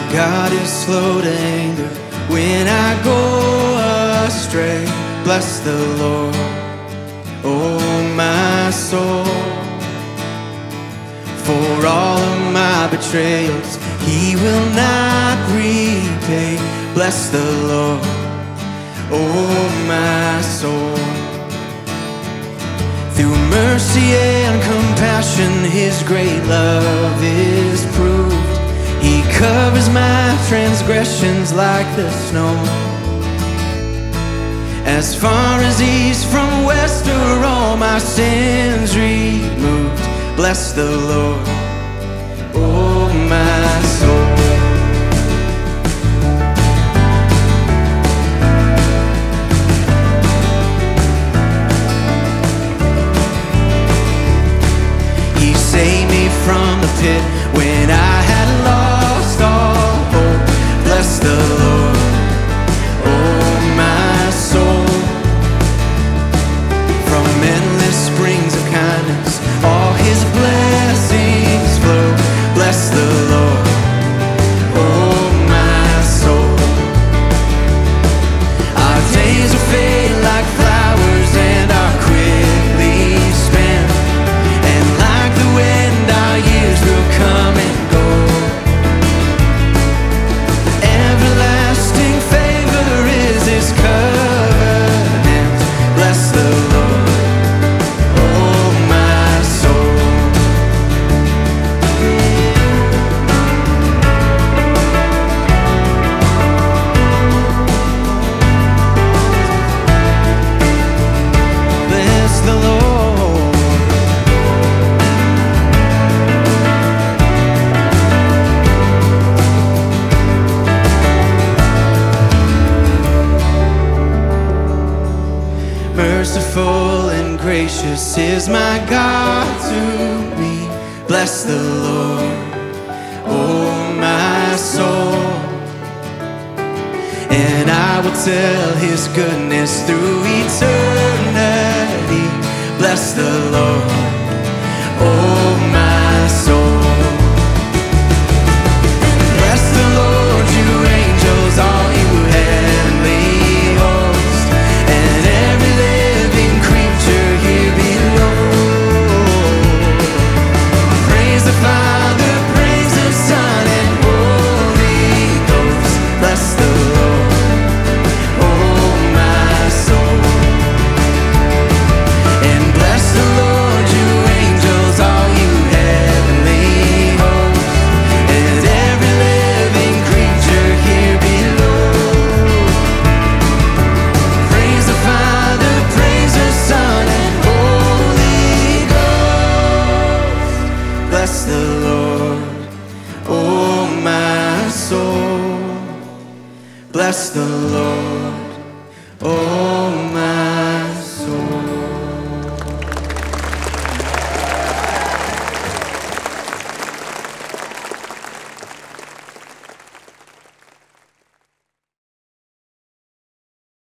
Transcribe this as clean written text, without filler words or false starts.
God is slow to anger when I go astray. Bless the Lord, oh my soul. For all of my betrayals, He will not repay. Bless the Lord, oh my soul. Through mercy and compassion, His great love is proved. He covers my transgressions like the snow. As far as east from west are all my sins removed. Bless the Lord, oh my soul. He saved me from the pit when I had lost all hope. Bless the Lord, oh my soul. From endless springs of kindness, all His blessings flow. Bless the Lord, oh my soul. Our days will fade like flowers and are quickly spent, and like the wind our years will come and go. Everlasting favor is His covenant. Bless the Lord, oh my soul. Bless the Lord. Merciful and gracious is my God to me. Bless the Lord, oh my soul. And I will tell His goodness through eternity. Bless the Lord, oh my soul. Bless the Lord, you angels, all you heavenly hosts, and every living creature here below. Praise the Father, praise the Son, and Holy Ghost. Bless the Lord, oh my soul. And bless the Lord, you angels, all you heavenly hosts, and every living creature here below. Praise the Father, praise the Son, and Holy Ghost. Bless the Lord, oh my soul. Bless the Lord, oh